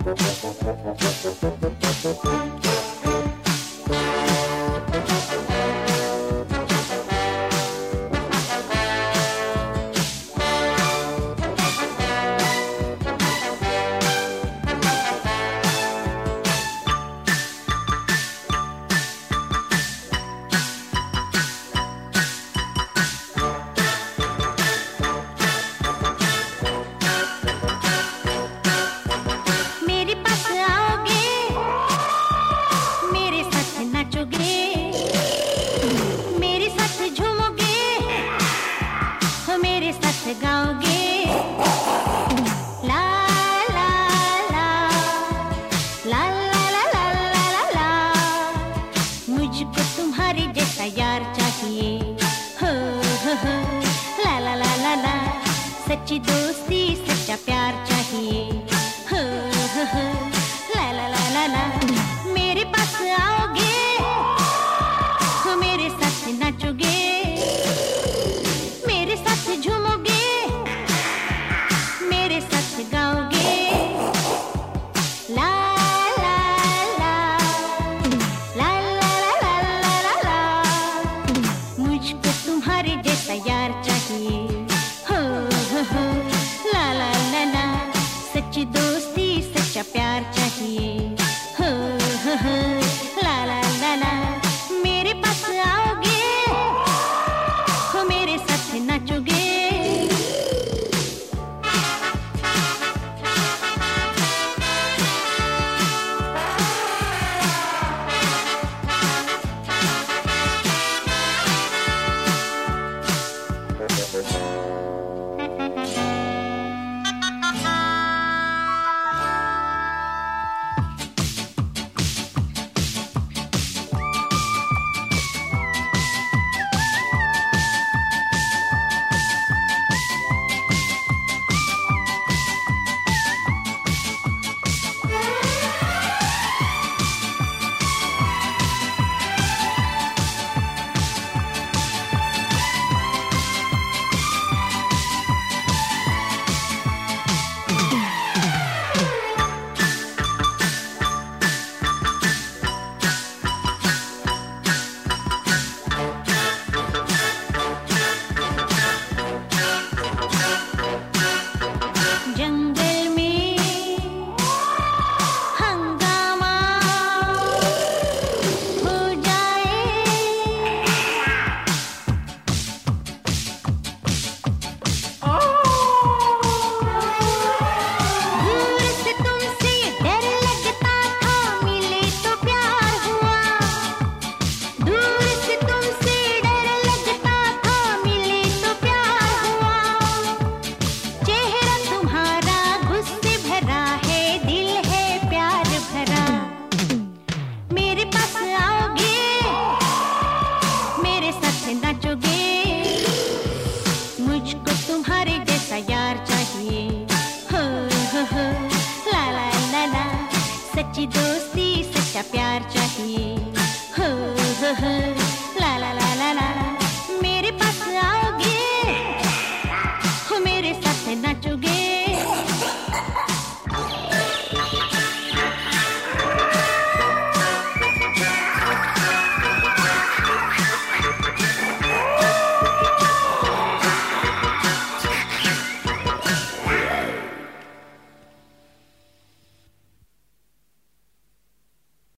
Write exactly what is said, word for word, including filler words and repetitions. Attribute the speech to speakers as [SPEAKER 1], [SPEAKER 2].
[SPEAKER 1] गाओगे ला ला ला ला ला ला ला ला ला ला। मुझको तुम्हारे जैसा यार चाहिए हो हो हो ला ला ला ला ला। सच्ची दोस्ती सच्चा प्यार चाहिए हो हो हो ला ला ला ला ला। मेरे पास आओगे हो मेरे साथ नाचोगे मेरे साथ झूमोगे मेरे साथ गाओगे ला ला ला ला ला ला ला ला ला। मुझको तुम्हारे जैसा यार चाहिए हो हो हो ला ला ला ला। सच्ची दोस्ती सच्चा प्यार चाहिए हो हो हो ला ला ला ला। मेरे पास आओगे हो मेरे साथ नाचोगे। मुझको तुम्हारे जैसा यार चाहिए हो हो हो ला ला ला ला। सच्ची दोस्ती सच्चा प्यार चाहिए हो हो हो।